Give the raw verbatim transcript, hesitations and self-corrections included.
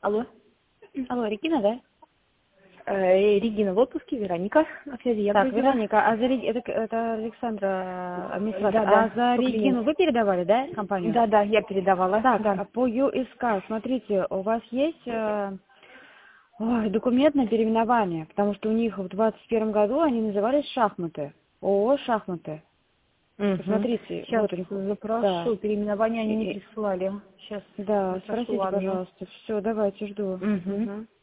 Алло. Алло, Регина, да? Э, Регина в отпуске, Вероника. На связи я Так, просила. Вероника, а за Рег- это, это Александра, администратор. Да, да, А за по Регину клиенту. вы передавали, да, компанию? Да, да, я передавала. Так, Да. а по ю эс ка, смотрите, у вас есть э, ой, документ на переименование, потому что у них в двадцать первом году они назывались шахматы, ООО «Шахматы». Угу. Посмотрите, Сейчас вот у них, да, запрошу. Переименование они не И- и- присылали. Сейчас да, запрошу, спросите, ладно. пожалуйста. Все, давайте, жду. Угу. Мгм.